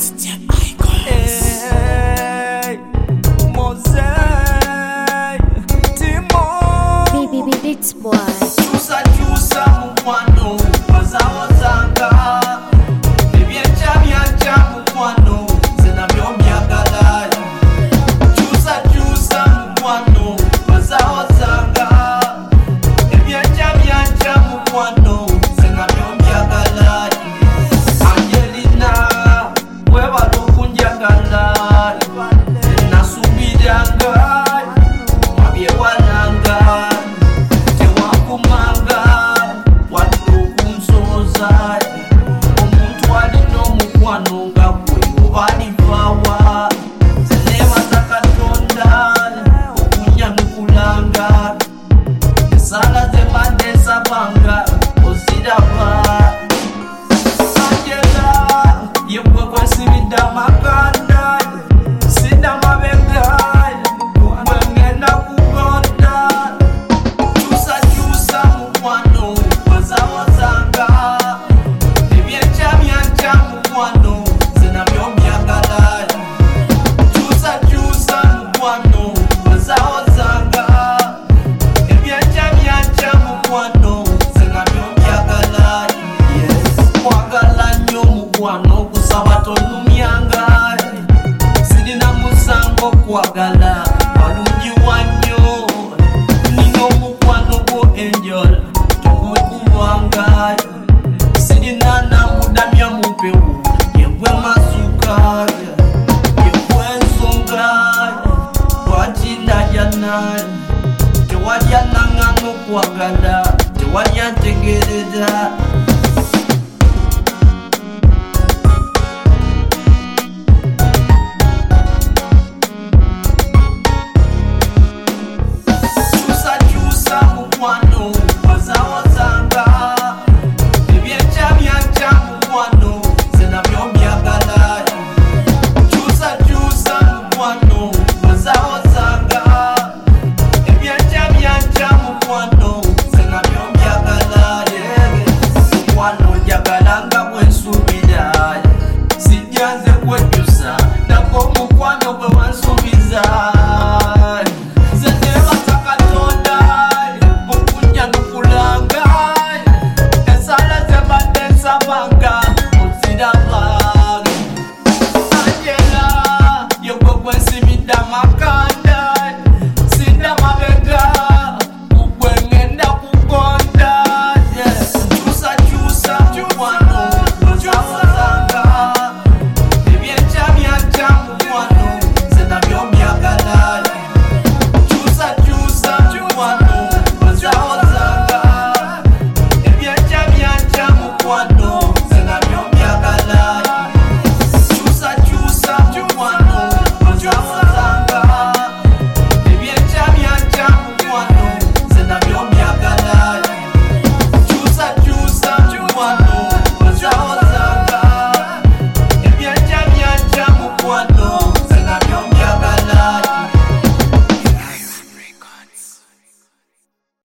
Hey, Mosey, Timo, Beats boy. Chusa mukwano, wazanga. Ebyencha mukwano, zena byombyagala. Chusa mukwano, wazanga. Ebyencha mukwano, zena byombyagala. Angelina, weba lokunjagala. Nasubiranga, mabye walanga. Tewakumanga, watu kunsoza. Omuntu alina omukwano nga gwe obalivawa. Zenema za Katonda, okunyanukulanga. Esala zebadde nsabanga, oziraba. Angela, yegwe kwesibidde amakanda. Sida mabega, gwe ngenda kugonda. Chusa mukwano, wazanga. Ebyencha mukwano, zena byombyagala. Chusa mukwano, wazanga. Ebyencha mukwano, zena byombyagala. Kwagala nnyo mukwano, kusaba tolumyanga. Sirina musango kwagala, walungi wannyo. Nina omukwano gwo Angel, togwekubanga. Sirina namudamya mumpewo, yegwe masuka. Yegwe ensonga, lwaki ndajana. Tewali anang'ana okwagala, tewali antegeereza.